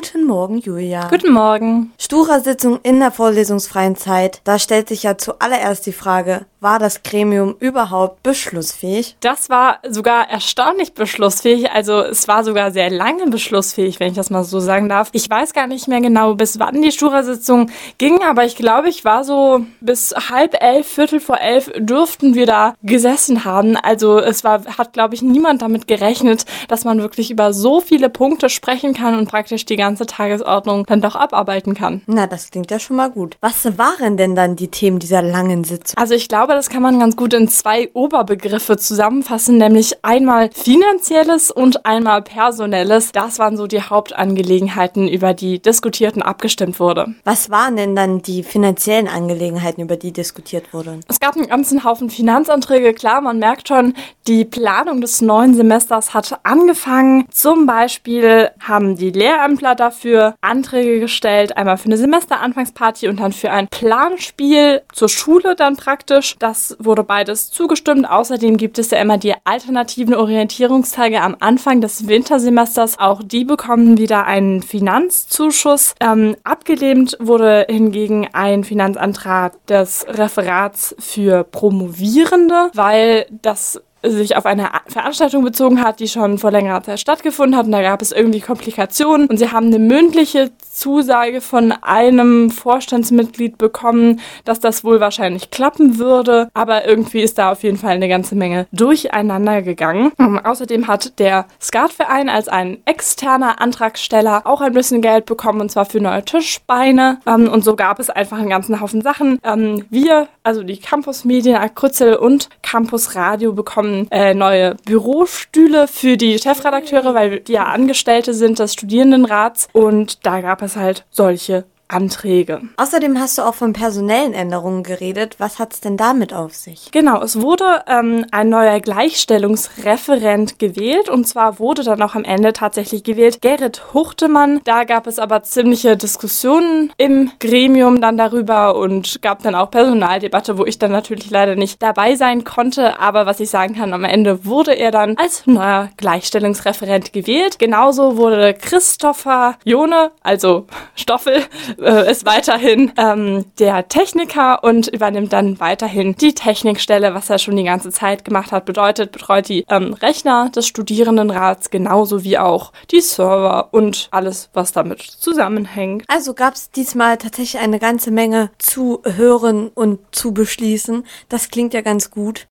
Guten Morgen, Julia. Guten Morgen. Stura-Sitzung in der vorlesungsfreien Zeit. Da stellt sich ja zuallererst die Frage, war das Gremium überhaupt beschlussfähig? Das war sogar erstaunlich beschlussfähig. Also es war sogar sehr lange beschlussfähig, wenn ich das mal so sagen darf. Ich weiß gar nicht mehr genau, bis wann die Stura-Sitzung ging, aber ich glaube, ich war so bis 10:30, 11:45 dürften wir da gesessen haben. Also hat, glaube ich, niemand damit gerechnet, dass man wirklich über so viele Punkte sprechen kann und praktisch die ganze Tagesordnung dann doch abarbeiten kann. Na, das klingt ja schon mal gut. Was waren denn dann die Themen dieser langen Sitzung? Also ich glaube, das kann man ganz gut in 2 Oberbegriffe zusammenfassen, nämlich einmal Finanzielles und einmal Personelles. Das waren so die Hauptangelegenheiten, über die diskutiert und abgestimmt wurde. Was waren denn dann die finanziellen Angelegenheiten, über die diskutiert wurde? Es gab einen ganzen Haufen Finanzanträge. Klar, man merkt schon, die Planung des neuen Semesters hat angefangen. Zum Beispiel haben die Lehrämtler dafür Anträge gestellt, einmal für eine Semesteranfangsparty und dann für ein Planspiel zur Schule dann praktisch. Das wurde beides zugestimmt. Außerdem gibt es ja immer die alternativen Orientierungstage am Anfang des Wintersemesters. Auch die bekommen wieder einen Finanzzuschuss. Abgelehnt wurde hingegen ein Finanzantrag des Referats für Promovierende, weil das sich auf eine Veranstaltung bezogen hat, die schon vor längerer Zeit stattgefunden hat. Und da gab es irgendwie Komplikationen. Und sie haben eine mündliche Zusage von einem Vorstandsmitglied bekommen, dass das wohl wahrscheinlich klappen würde. Aber irgendwie ist da auf jeden Fall eine ganze Menge durcheinander gegangen. Außerdem hat der Skatverein als ein externer Antragsteller auch ein bisschen Geld bekommen, und zwar für neue Tischbeine. Und so gab es einfach einen ganzen Haufen Sachen. Wir, also die Campusmedien, Akrützel und Campus Radio, bekommen neue Bürostühle für die Chefredakteure, weil die ja Angestellte sind des Studierendenrats, und da gab es halt solche Anträge. Außerdem hast du auch von personellen Änderungen geredet. Was hat's denn damit auf sich? Genau, es wurde ein neuer Gleichstellungsreferent gewählt, und zwar wurde dann auch am Ende tatsächlich gewählt Gerrit Huchtemann. Da gab es aber ziemliche Diskussionen im Gremium dann darüber und gab dann auch Personaldebatte, wo ich dann natürlich leider nicht dabei sein konnte. Aber was ich sagen kann, am Ende wurde er dann als neuer Gleichstellungsreferent gewählt. Genauso wurde Christopher Jone, also Stoffel, ist weiterhin der Techniker und übernimmt dann weiterhin die Technikstelle, was er schon die ganze Zeit gemacht hat. Bedeutet, betreut die Rechner des Studierendenrats genauso wie auch die Server und alles, was damit zusammenhängt. Also gab es diesmal tatsächlich eine ganze Menge zu hören und zu beschließen. Das klingt ja ganz gut.